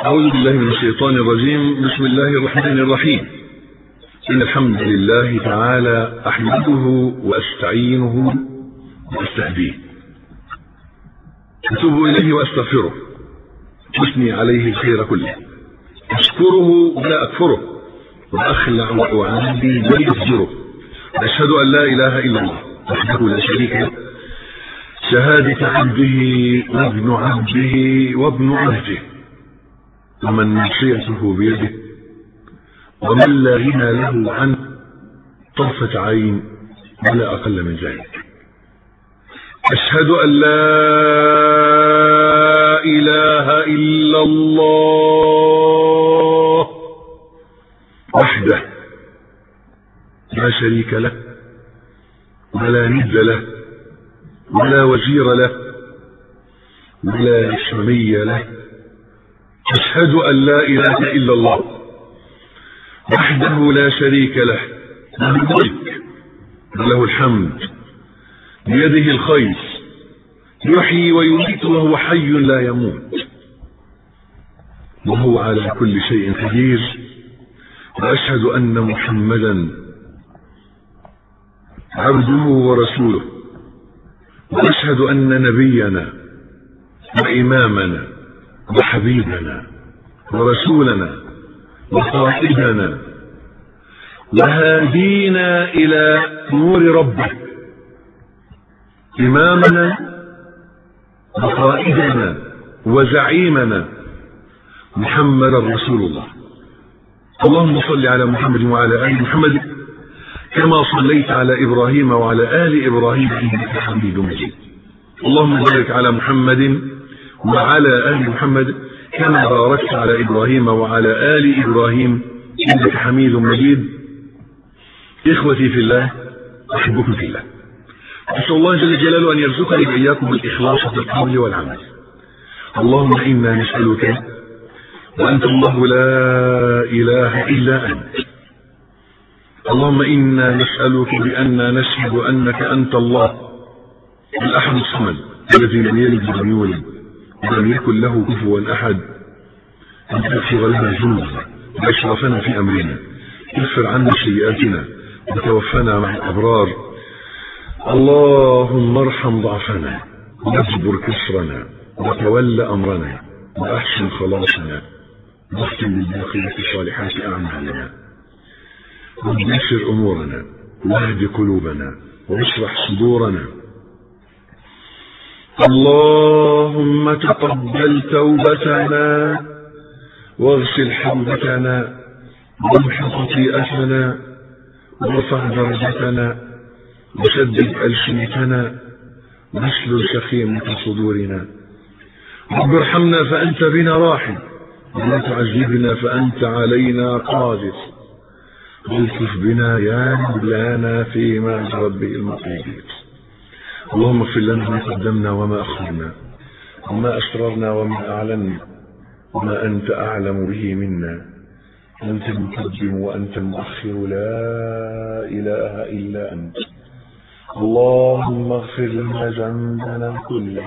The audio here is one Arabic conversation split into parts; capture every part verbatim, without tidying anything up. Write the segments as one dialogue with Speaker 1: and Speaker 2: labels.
Speaker 1: أعوذ بالله من الشيطان الرجيم. بسم الله الرحمن الرحيم. إن الحمد لله تعالى أحمده وأستعينه وأستهديه، أتوب إليه وأستغفره، أثني عليه الخير كله، أشكره ولا أكفره، وأخلع وأعادي لا يفجره. أشهد أن لا إله إلا الله وحده لا شريك له، شهادة عبده وابن عبده وابن عبده، ومن معصيته بيده، ومن لا غنى له عنه طرفة عين ولا أقل من ذلك. أشهد أن لا إله إلا الله وحده لا شريك له ولا ند له ولا وزير له ولا شمي له. أشهد أن لا إله إلا الله وحده لا شريك له، له الملك وله الحمد، بيده الخير، يحيي ويميت وهو حي لا يموت، وهو على كل شيء قدير. وأشهد أن محمدا عبده ورسوله، وأشهد أن نبينا وإمامنا وحبيبنا ورسولنا وقائدنا وهادينا إلى نور ربه، إمامنا وقائدنا وزعيمنا محمد رسول الله. اللهم صل على محمد وعلى آل محمد كما صليت على إبراهيم وعلى آل إبراهيم إنك حميد مجيد. اللهم بارك على محمد وعلى آل محمد كما باركت على إبراهيم وعلى آل إبراهيم إنك حميد مجيد. إخوتي في الله، أحبكم في الله. أسأل الله جل جلاله أن يرزقني وإياكم الإخلاص في القول والعمل. اللهم إنا نسألك وأنت الله لا إله إلا أنت. اللهم إنا نسألك بأننا نشهد أنك أنت الله الأحد الصمد الذي لم يلد ولم يولد ولم يكن له كفوا أحد، أن تغفر لنا ذنوبنا وإسرافنا في أمرنا، اغفر عنا سيئاتنا وتوفنا مع الأبرار. اللهم ارحم ضعفنا واجبر كسرنا وتول أمرنا وأحسن خلاصنا واختم بالباقية الصالحات أعمالنا، ويسر أمورنا واهد قلوبنا واشرح صدورنا. اللهم تقبل توبتنا واغسل حوبتنا وامح خطيئتنا وارفع درجتنا وسدد ألسنتنا واسلل سخيمة صدورنا. رب ارحمنا فأنت بنا راحم، ولا تعذبنا فأنت علينا قادر، والطف بنا يا مولانا فيما جرت به المقادير. اللهم اغفر لنا ما قدمنا وما أخرنا وما أسررنا وما أعلنا وما أنت أعلم به منا. أنت المقدم وأنت المؤخر، لا إله إلا أنت. اللهم اغفر لنا ذنبنا كله،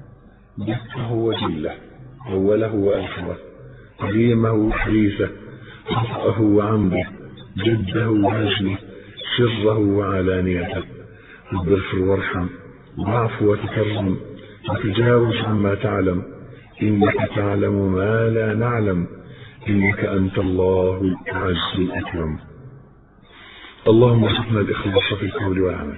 Speaker 1: دقه وجله، أوله وآخره، قديمه وحديثه، خطأه وعمده، جده وهزله، سره وعلانيته. رب اغفر وارحم واعف وتكرم وتجاوز عما تعلم، إنك تعلم ما لا نعلم، إنك أنت الله الأعز الأكرم. اللهم ارزقنا الإخلاص في القول والعمل.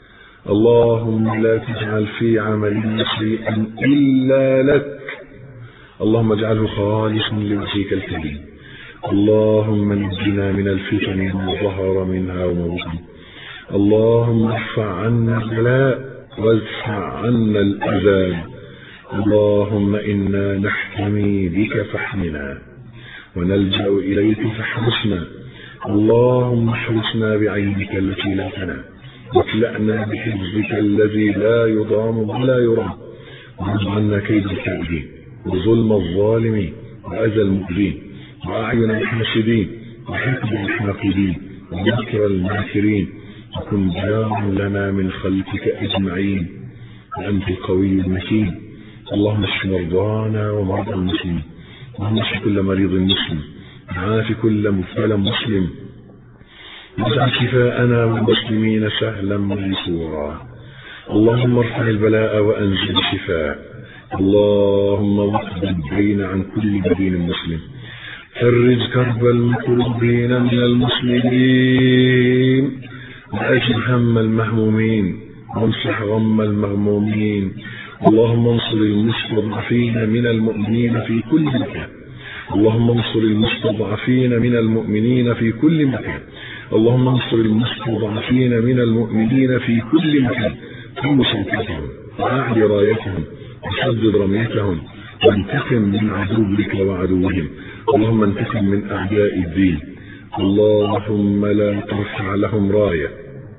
Speaker 1: اللهم لا تجعل في عملنا شيئا إلا لك. اللهم اجعله خالصا لوجهك الكريم. اللهم نجنا من الفتن ما ظهر منها وما بطن. اللهم ارفع عنا البلاء وادفع عنا الأذى. اللهم إنا نحتمي بك فاحمنا ونلجأ إليك فاحرسنا. اللهم احرسنا بعينك التي لا تنام، واكلأنا بحفظك الذي لا يضام ولا يرام، وارض عنا كيد الكائدين وظلم الظالمين وأذى المؤذين وأعين الحاسدين وحقد الحاقدين ومكر الماكرين. وكن جارا لنا من خلقك أجمعين، وأنت القوي المتين. اللهم اشف مرضانا ومرضى المسلمين، اللهم اشف كل مريض مسلم، وعاف كل مبتلى مسلم، واجعل شفاءنا والمسلمين سهلا ميسورا. اللهم ارفع البلاء وانزل الشفاء. اللهم واقض الدين عن كل بدين مسلم، فرج كرب المكروبين من المسلمين، واجل هم المهمومين، وامسح غم المغمومين. اللهم انصر المستضعفين من المؤمنين في كل مكان. اللهم انصر المستضعفين من المؤمنين في كل مكان. اللهم انصر المستضعفين من المؤمنين في كل مكان. ثم شوكتهم وأعلي رايتهم وسدد رميتهم، وانتقم من عدوك وعدوهم. اللهم انتقم من أعداء الدين. اللهم لا ترفع لهم راية.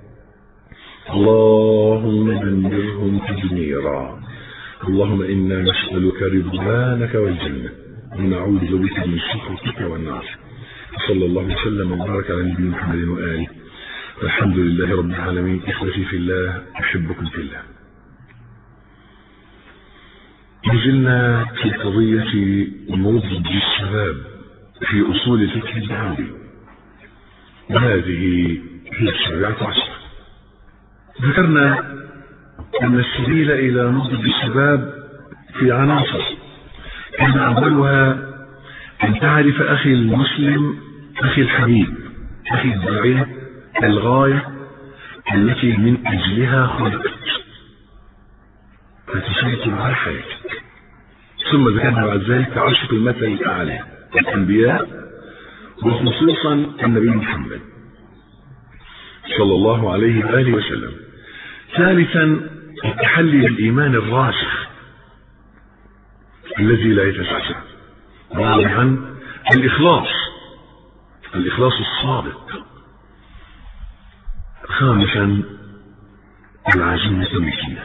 Speaker 1: اللهم دمرهم تدميرا. اللهم إنا نسألك رضوانك والجنة، ونعوذ بك من سخطك والنار. صلى الله وسلم وبارك على نبينا محمد وآله، والحمد لله رب العالمين. إخوتي في الله، أحبكم في الله. نزلنا في قضية نضج الشباب في أصول الفقه الدعوي، وهذه هي السابعة عشر. ذكرنا أن السبيل إلى نضج الشباب في عناصر، كان أولها أن تعرف أخي المسلم، أخي الحبيب، أخي الداعية، الغاية التي من أجلها خلقت فتسيطر على حياتك. ثم ذكرنا بعد ذلك عشق المثل الأعلى، الأنبياء وخصوصا النبي محمد صلى الله عليه وآله وسلم. ثالثا التحلي بالإيمان الراسخ الذي لا يتزعزع. رابعا الإخلاص، الإخلاص الصادق. خامسا العزيمة المتينة.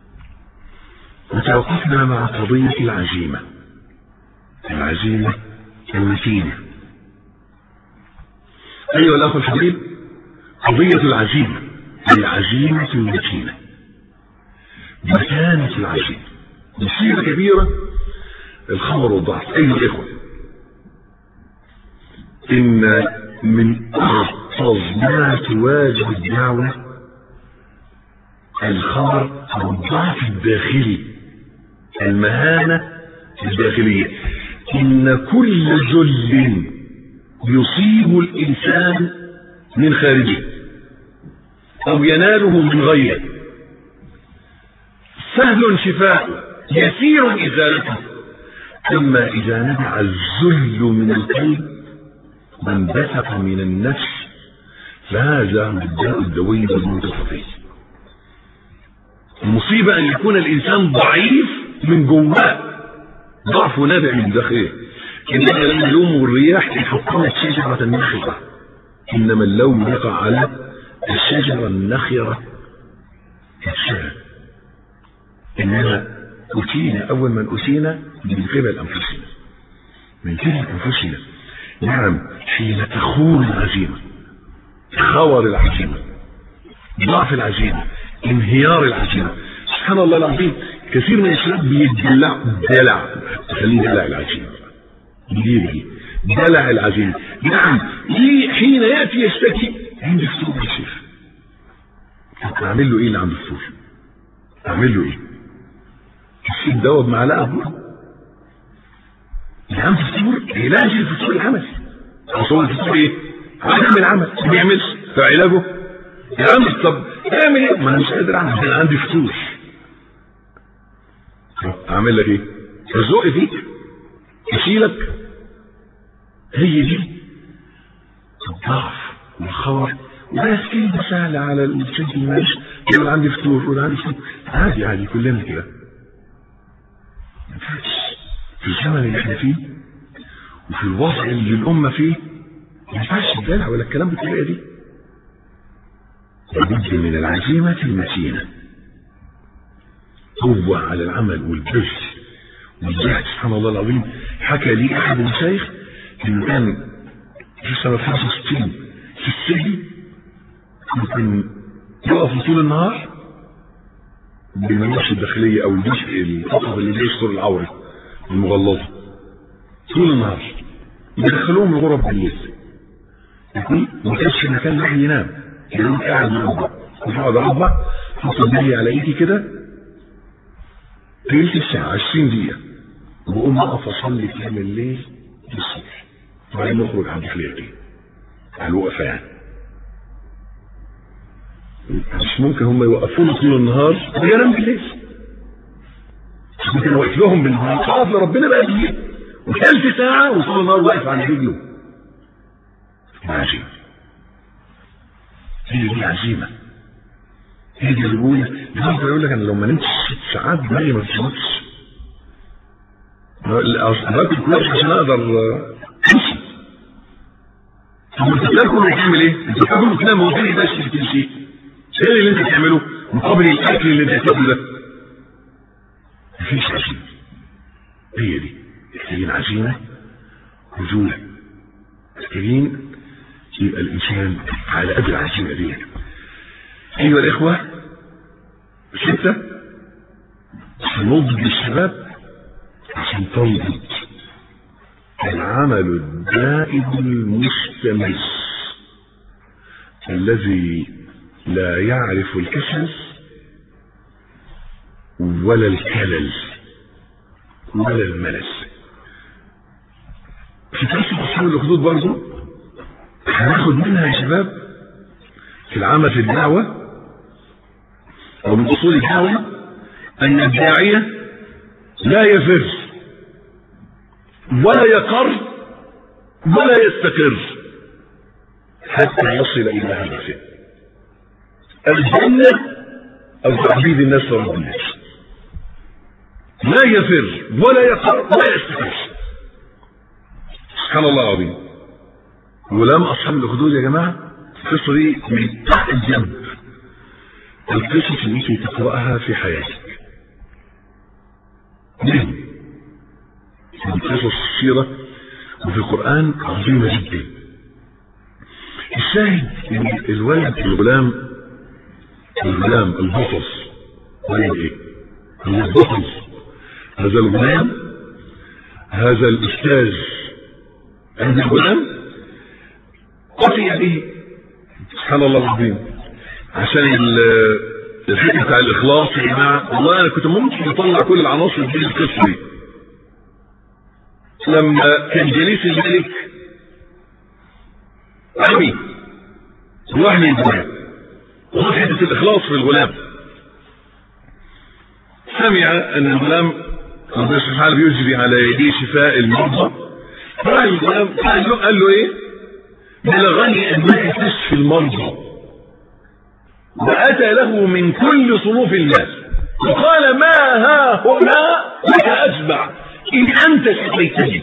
Speaker 1: وتوقفنا مع قضية العزيمة، العزيمة المتينة. أيها الأخ الحبيب، قضية العزيمة، العزيمة المتينة، مكانة العزيمة مصيبة كبيرة. الخمر والضعف أيها الإخوة، إن من أخطر ما تواجه الدعوة الخمر والضعف الداخلي، المهانة الداخلية. إن كل ذل يصيب الإنسان من خارجه أو يناله من غيره سهل شفاء، يسير إزالته. أما إذا نبع الذل من القلب وانبثق من النفس فهذا الداء الدوي المنتصفي. المصيبة أن يكون الإنسان ضعيف من جواه، ضعف نابع من داخله. إنما لما اللوم والرياح يحطمت شجرة النخرة، إنما اللوم يقع على الشجرة النخرة كالشجرة. إنما أتينا أول من أتينا من قبل أنفسنا، من قبل أنفسنا. نعم، حين تخون العزيمة، خور العزيمة، ضعف العزيمة، انهيار العزيمة. سبحان الله العظيم، كثير من الشباب بيدلع دلع، خليه دلع العزيمة، يجيب دلع العزيمة. نعم، حين يأتي يشتكي عند الفطور يا شيخ، أعمل له إيه اللي عند الفطور؟ أعمل له إيه؟ تسيب دواء بمعلقة أبوه اللي عند الفطور، علاج الفطور العمل. أصول الفطور إيه؟ عدم العمل، ما بيعملش، فعلاجه يعمل. طب اعمل ايه؟ ما انا مش قادر اعمل، انا عندي فتور. اعمل لك ايه؟ ازق فيك، اشيلك. هي دي الضعف والخور. وبس كلمة سهلة على الشد الماشي، يقول عندي فتور، يقول عندي فتور، عادي عادي كلنا كده. في الزمن اللي احنا فيه وفي الوضع اللي الامة فيه ما ينفعش الدلع ولا الكلام بالطريقة دي. لابد من العزيمة المتينة، قوة على العمل والبذل والجهد. سبحان الله العظيم، حكى لي أحد المشايخ إنه كان في سنة خمسة وستين في السجن، ممكن يقف طول النهار بالمناش الداخلية أو الجزء الفقط اللي بيستر العورة المغلظة، طول النهار يدخلوهم الغرف بالليل، يكون ما كانش مكان الواحد ينام، يقوم قاعد مربع ويقعد اربع حط بالي على ايدي كده تلت ساعه عشرين دقيقه، وبقوم اقف اصلي قيام الليل للصبح، وبعدين نخرج عند حليقتي على الوقفه. يعني مش ممكن هم يوقفونا طول النهار وينام بالليل، ممكن واقف لهم بالنهار خلاص لربنا بقى بالليل، وثلث ساعه وطول النهار واقف عند رجله. عجيب، هي دي عزيمه، هي دي اللي بيقول النهارده يقول لك انا لو ما نمتش ست ساعات دماغي ما بتظبطش، باكل كويس عشان اقدر امشي. طب انت بتاكل وتعمل ايه؟ انت بتاكل وتنام وتنام بس بتمشي، ايه اللي انت بتعمله مقابل الاكل اللي انت بتاكله ده؟ مفيش عزيمه. هي دي محتاجين عزيمه رجوله، محتاجين يبقى الانسان على قد العزيمه دي. ايها الاخوه، سته نضج الشباب عشان تنضج العمل الدائم المستمر الذي لا يعرف الكسل ولا الكلل ولا الملل. في قصة أصحاب الأخدود برضو هناخد منها يا شباب في العمل في الدعوة أو من أصول الدعوة أن الداعية لا يفر ولا يقر ولا يستقر حتى يصل إلى هدفه الجنة أو تعبيد الناس لرب الناس. لا يفر ولا يقر ولا يستقر. سبحان الله العظيم. غلام أصحاب الأخدود يا جماعة القصة دي من تحت الجنب القصص اللي ممكن تقرأها في حياتك. ليه؟ القصص السيرة وفي القرآن عظيمة جدا. الشاهد ان الولد الغلام الغلام البطل ولد ايه؟ هو البطل. هذا الغلام هذا الأستاذ عند الغلام قتل به. سبحان الله العظيم. عشان الحكم بتاع الإخلاص يا جماعة، والله أنا كنت ممكن أطلع كل العناصر دي القصة دي. لما كان جليس الملك عمي واحد من الغلام وخد حته الاخلاص في الغلام، سمع ان الغلام ربنا سبحانه بيجري على يديه شفاء المرضى، فراح الغلام قال له قال له ايه؟ بلغني انك تشفي المرضى، واتى له من كل صنوف الناس وقال ما ها هنا لك اجمع إن أنت شفيتني.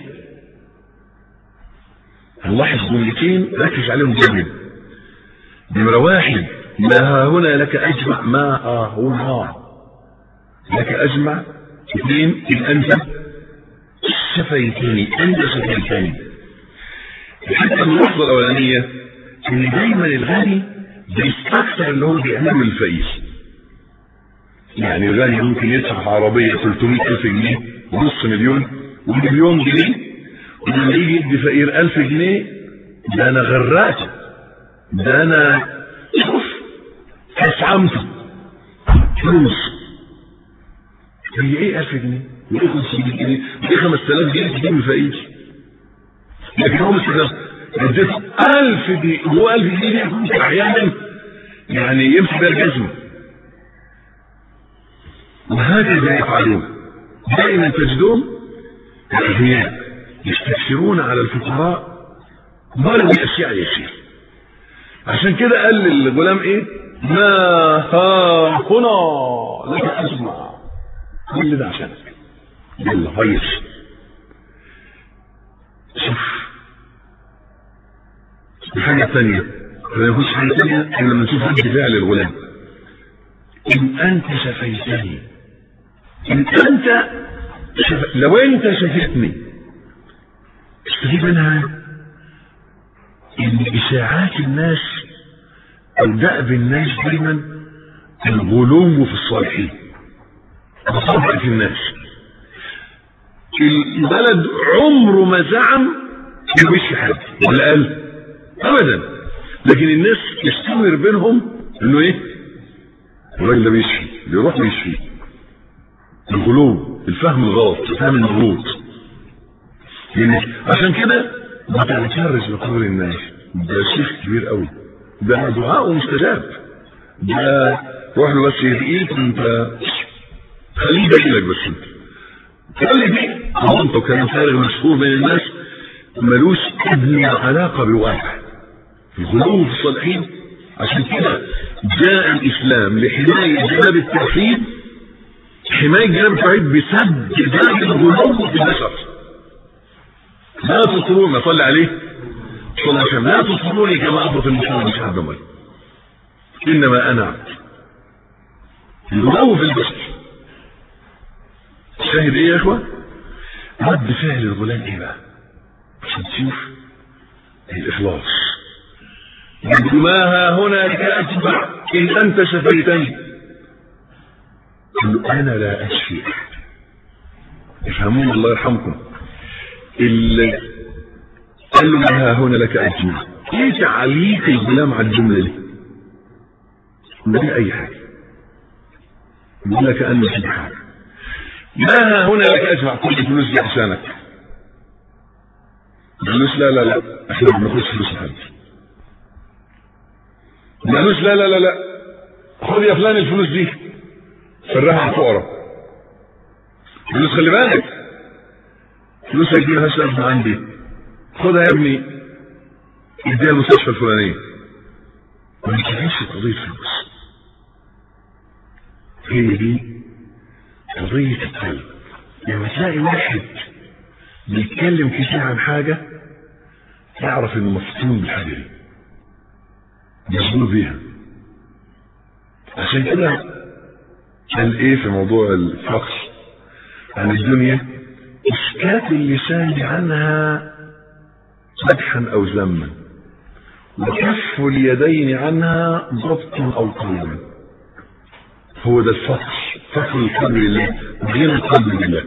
Speaker 1: نلاحظ جملتين ركز عليهم جدا. نمرة واحد ما ها هنا لك أجمع، ما ها هنا لك أجمع. اثنين إن أنت شفيتني، أنت شفيتني. الحتة الملاحظة الأولانية إن دايما الغني بيستكثر اللي هو بيعمله للفقير. يعني الغني ممكن يدفع عربية ثلاثمائة ألف جنيه ونص مليون ومليون جنيه، ولما يجي يدي فقير ألف جنيه ده أنا غرقته، ده أنا شوف أسعمته فلوس. هي إيه ألف جنيه؟ وإيه خمسمائة جنيه؟ وإيه خمسة آلاف جنيه تجيب الفقير؟ لكن هو مش اديت ألف جنيه، هو ألف جنيه ممكن أحيانا يعني يمشي بيها الجزمة. وهكذا يفعلون دائما، تجدون الأغنياء يستكثرون على الفقراء ولو بأشياء يسير. عشان كده قال للغلام ايه؟ ما ها هنا لك أجمع، كل ده عشانك. يلا هيص. شوف الحاجة الثانية، ما يكونش حاجة ثانية إلا لما نشوف رد فعل الغلام. إن أنت شفيتني، إن أنت شف... لو أنت شفيتني استفيد منها إن إشاعات الناس أو دأب الناس دايما الغلو في الصالحين وصدق في الناس. البلد عمره ما زعم انه بيشفي حد ولا قال ابدا، لكن الناس يستمر بينهم انه ايه الراجل ده بيشفي، بيروح بيشفي. الغلو، الفهم الغلط، الفهم المغلوط. يعني عشان كده ما تنكرش لقول الناس ده شيخ كبير قوي، ده دعاءه مستجاب، ده روح له بس يدقيك انت خليه يدقيلك بس انت خلي دي انت وكلام فارغ مشهور بين الناس ملوش ادنى علاقه بواقع. الغلو في الصالحين. عشان كده جاء الاسلام لحمايه جناب التوحيد، حمايه جناب التوحيد بسد ذلك الغلو في البشر. لا تطروني، صلي عليه صلى الله عليه وسلم، لا تطروني كما اطرت المسلمين مش حد مالي، انما انا عبد. الغلو في البشر. الشاهد ايه يا اخوه؟ رد فعل الغلام ايه بقى عشان تشوف الاخلاص. ما ها هنا لك اتبع ان انت شفيتني. قال له انا لا اشفي احد. افهمون الله يرحمكم. اللي قال له ما ها هنا لك اتبع، ايه تعليق الغلام على الجمله دي؟ ما دي اي حاجه، يقول لك انه في حاجه. ما ها هنا لك اجمع كل فلوس دي عشانك. فلوس لا لا لا احنا ما بناخدش فلوس حد. فلوس لا لا لا لا خد يا فلان الفلوس دي فرها على الفقراء. فلوس خلي بالك فلوس هتجيبها شرف عندي، خدها يا ابني اديها المستشفى الفلانيه. ما تجيش قضيه فلوس، هي دي قضية القلب. لما تلاقي واحد بيتكلم كتير عن حاجة تعرف انه مفتون بالحاجة دي، مشغول بيها. عشان كده قال ايه في موضوع الفقر عن الدنيا؟ اسكات اللسان عنها مدحا او ذما، وكف اليدين عنها ضبطا او قلبا. هو ده الفقر، فقر القلب لله وغير القلب لله.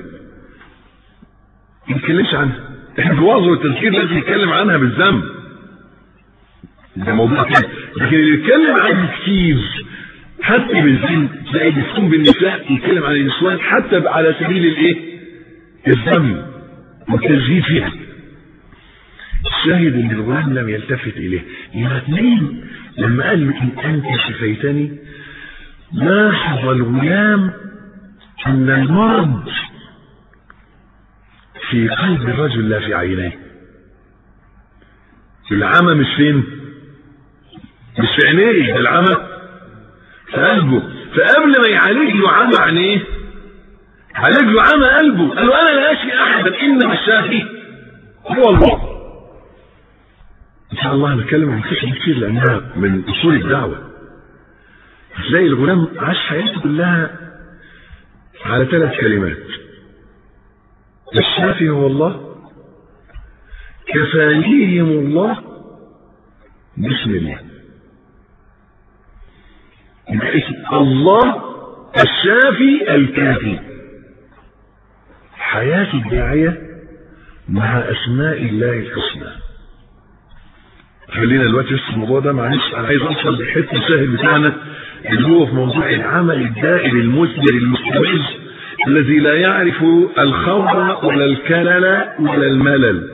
Speaker 1: ما نتكلمش عنها، احنا الوعظ والتذكير لازم نتكلم عنها بالذنب، ده موضوع كده. لكن اللي يتكلم عنها كتير حتى بالذنب، تلاقي بيسكن بالنساء يتكلم عن النسوان حتى على سبيل الايه؟ الذنب والتزهيد فيها. الشاهد ان الغلام لم يلتفت اليه. يبقى اثنين لما قال له ان انت شفيتني، لاحظ الغلام ان المرض في قلب الرجل لا في عينيه. العمى مش فين؟ مش في عينيه، العمى في قلبه. فقبل ما يعالج له عمى عينيه عالج له عمى قلبه. قال له انا لا اشفي احدا انما الشافي هو الله. ان شاء الله هنتكلم عن كتير كتير لانها من اصول الدعوه. هتلاقي الغلام عاش حياته كلها على ثلاث كلمات: الشافي هو الله، كفانيهم الله، بسم الله. الله الشافي الكافي. حياة الداعية مع أسماء الله الحسنى. خلينا دلوقتي في الموضوع ده، معلش انا عايز اوصل لحته الشاهد بتاعنا اللي هو في موضوع العمل الدائم المثمر المستمر الذي لا يعرف الخور ولا الكلل ولا الملل.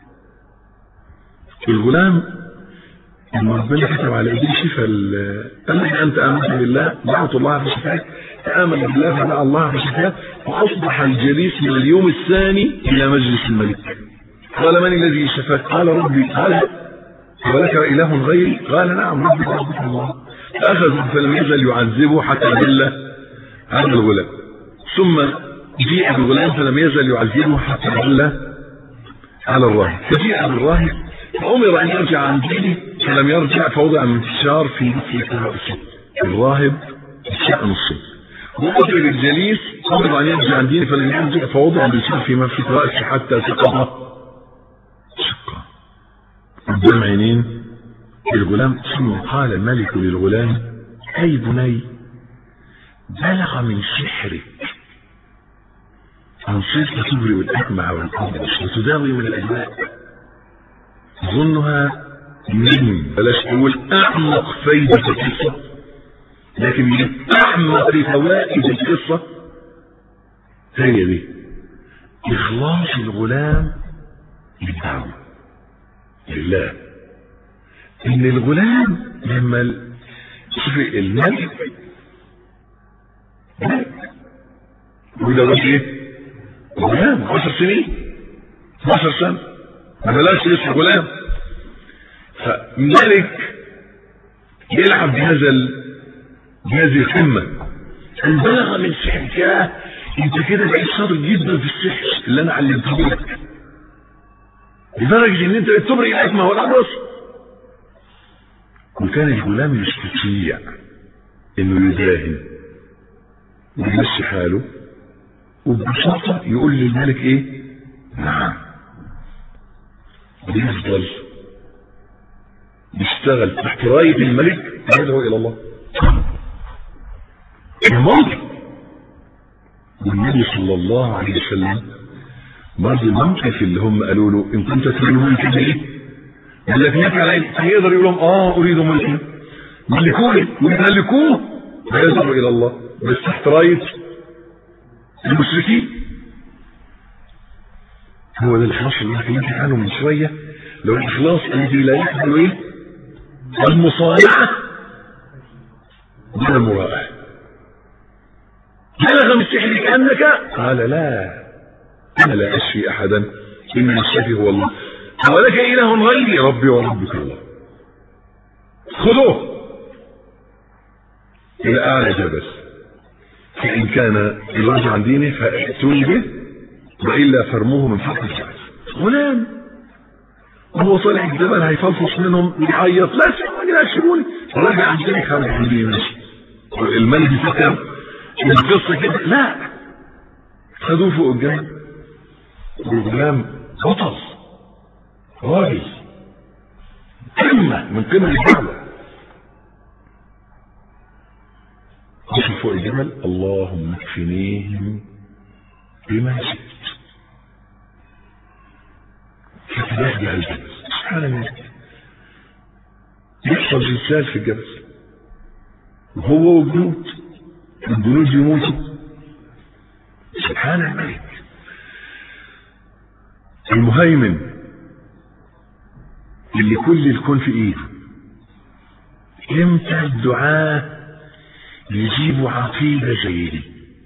Speaker 1: الغلام لما ربنا كتب على ايديه شفاء، قال له انت امنت بالله دعوت الله فشفاك، امن بالله فدعا الله فشفاك، فاصبح الجليس من اليوم الثاني الى مجلس الملك. قال من الذي شفاك؟ قال ربي. قال ولك اله غيري؟ قال نعم ربي وربك الله. فاخذ فلم يزل يعذبه حتى دل على الغلام، ثم جيء بالغلام فلم يزل يعذبه حتى دل على الراهب، فجيء بالراهب فامر ان يرجع عن دينه فلم يرجع، فوضع انتشار في مثل قراءة الصدق. الراهب شأن الصدق. وقتل بالجليس امر ان يرجع عن دينه فلم يرجع، فوضع انتشار في مثل رأسه حتى سقط شقا قدام عينين الغلام. ثم قال الملك للغلام: اي بني، بلغ من سحرك أنصفة تبرئ الأكمع والأبرص وتداوي من الأدواء. أظنها من بلاش تقول أعمق فايدة القصة، لكن من أعمق فوائد القصة هي دي إخلاص الغلام للدعوة لله. إن الغلام لما شوف الملك وده بس إيه؟ غلام عشر سنين عشر سنة ما بلاش لسه غلام. فملك يلعب بهذا بهذه القمة ان بلغ من سحرك انت كده بقيت شاطر جدا في السحر اللي انا علمته لك لدرجة ان انت تبرئ الاكمه والابرص. وكان الغلام يستطيع انه يداهن ويمشي حاله وببساطة يقول للملك ايه؟ نعم. ويفضل يشتغل تحت راية الملك يدعو الى الله المنطق. والنبي صلى الله عليه وسلم برضه الموقف اللي هم قالوا له ان كنت تريد ملكا ايه؟ قال لك نفع عليك هيقدر يقول لهم اه اريد ملكا ملكوني ويملكوه ويدعو الى الله بس تحت راية المشركين. هو ده الاخلاص اللي انا كلمت عنه من شويه، لو الاخلاص الذي لا يقبل ايه؟ المصالحه من المرائه. بلغ من سحرك انك قال لا انا لا اشفي احدا انما الشافي هو الله ولك اله غيري ربي وربك الله. خذوه الى اعلى جبل فان كان الرجل عن دينه فاتوني به والا فرموه من فوق الجبل. غلام وهو طالع الجبل هيفلفص منهم يعيط لا سيبوني لا سيبوني راجع عن دينك خارج عن ديني ماشي. الملك بيفكر القصه كده لا خدوه فوق الجبل والغلام بطل راجل قمه من قمم الدعوه. وصل فوق الجبل اللهم اكفنيهم بما شئت فتبهجع الجبل. سبحان الله يحصل زلزال في الجبل وهو وجنود الجنود يموتوا. سبحان الملك المهيمن اللي كل الكون في ايده. امتى الدعاء يجيب عقيدة زي دي؟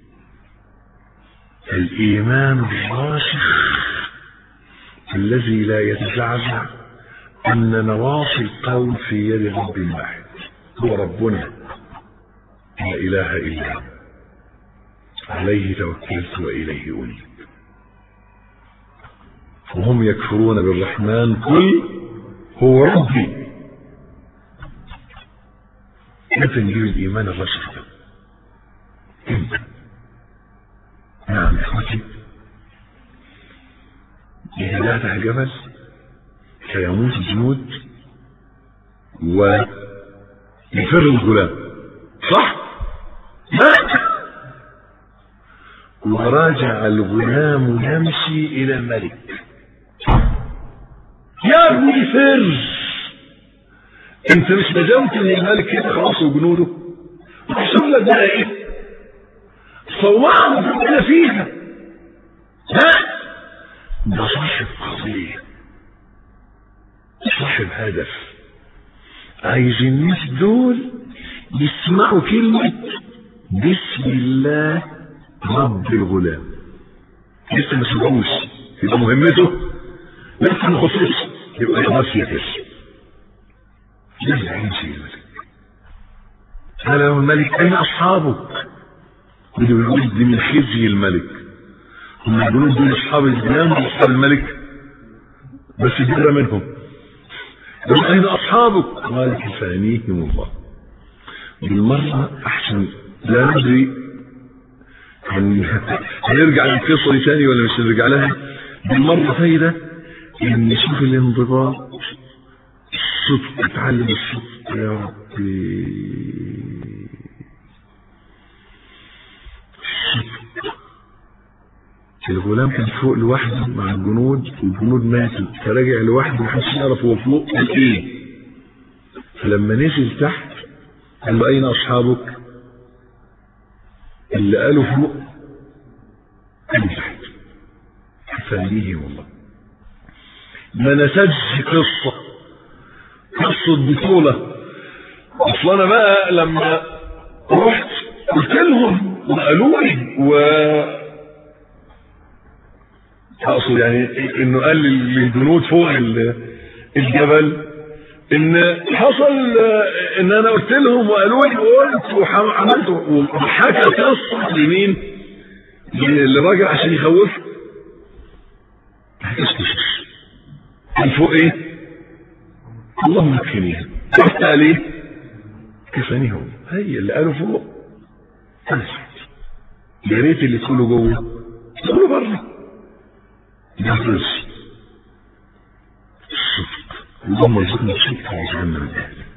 Speaker 1: الإيمان الراسخ الذي لا يتزعزع أن نواصي القول في يد رب واحد هو ربنا لا إله إلا هو عليه توكلت وإليه أنيب. وهم يكفرون بالرحمن قل هو ربي. امتى نجيب الإيمان الراسخ ده؟ امتى؟ نعم اخوتي إذا لا الجبل سيموت الجنود ويفر الغلام صح؟ لا وراجع الغلام يمشي إلى الملك يا ابني فر انت مش نجمت ان الملك كده خلاص وجنوده وحصل لك بقى ايه؟ صوعهم كده فيها لا ده صاحب قضية صاحب هدف عايز الناس دول يسمعوا كلمة بسم الله رب الغلام. لسه ما سمعوش يبقى مهمته لسه ما خصوص يبقى يخص يكش ليه عايز الملك. قال له الملك اين اصحابك؟ بدو يقول دي من خزي الملك. هم الجنود دول اصحاب الغلام واصحاب الملك بس جرى منهم. قال اين اصحابك؟ قال كفانيهم الله. بالمرة احسن لا ندري هنرجع للقصة دي تاني ولا مش هنرجع لها. بالمرة فايدة ان نشوف الانضباط الصدق اتعلم الصدق يا ربي. الغلام كان فوق لوحده مع الجنود والجنود ماتوا، فرجع لوحده محدش يعرف هو فوق ايه. فلما نزل تحت قال له اين اصحابك؟ اللي قالوا فوق قالوا تحت. فليه والله ما نسجش قصة قصة بطولة. اصل انا بقى لما رحت قلت لهم وقالوا لي و اقصد يعني انه قال للجنود فوق الجبل ان حصل ان انا قلت لهم وقالوا لي وقلت وعملت وحكى قصه لمين؟ للراجل عشان يخوفه. قال فوق ايه؟ اللهم اكفنيه. قلت عليه كفانيه هو. هي اللي قالوا فوق انا سعيد. يا ريت اللي تقولوا جوه تقولوا بره. يخلص الصدق. اللهم ارزقنا الصدق واجعلنا من اهله.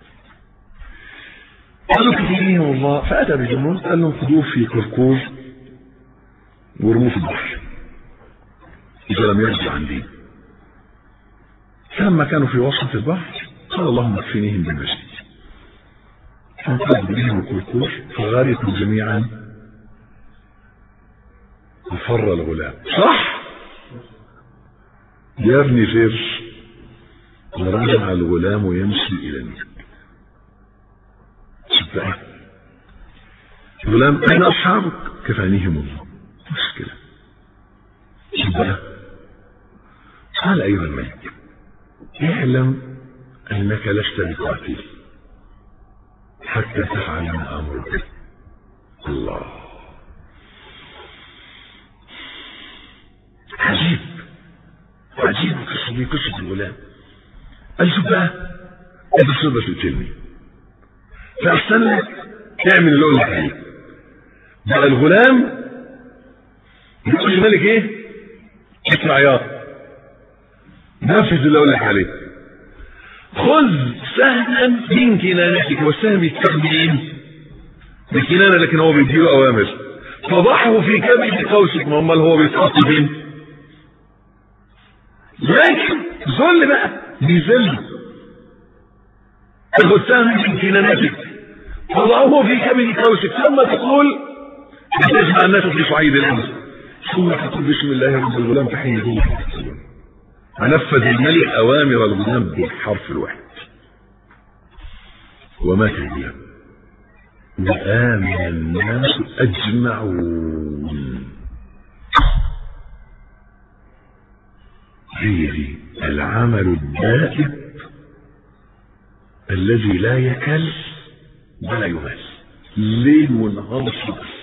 Speaker 1: قالوا كفانيه والله. فاتى بالجنود قال لهم خذوه في كركوز ورموه في البحر اذا لم يرجع عن دين. فلما كانوا في وسط البحر قال اللهم اكفنيهم بالمجد. فانقذ بهم الكركوز فغرقوا جميعا وفر الغلام. صح يرمي فير ورجع الغلام ويمشي الى النجم. شبه الغلام اين اصحابك؟ كفانيهم الله. مشكلة شبه قال ايها الملك اعلم انك لست بقاتل حتى تفعل ما امرك. الله عجيب عجيب قصة قصة الغلام. قال شوف بقى انت تقدر تقتلني فاحسن لك تعمل اللي اقول لك عليه. بقى الغلام يقول للملك ايه؟ اسمع يا نفذ اللي اقول لك عليه. خذ سهما من كنانتك. والسهم يتخذ بايه؟ بالكنانه لكن هو بيديله اوامر. فضحه في كبد قوسك. ما امال هو بيتحط فين؟ لكن ذل بقى بيذل. خذ سهم من كنانتك فضعه في كبد قوسك ثم تقول تجمع الناس في صعيد الامر ثم تقول بسم الله رب الغلام فحين يقول نفذ الملك اوامر الغلام بالحرف الواحد ومات الغلام وآمن الناس اجمعون. هي دي العمل الدائم الذي لا يكل ولا يمل ليل ونهار.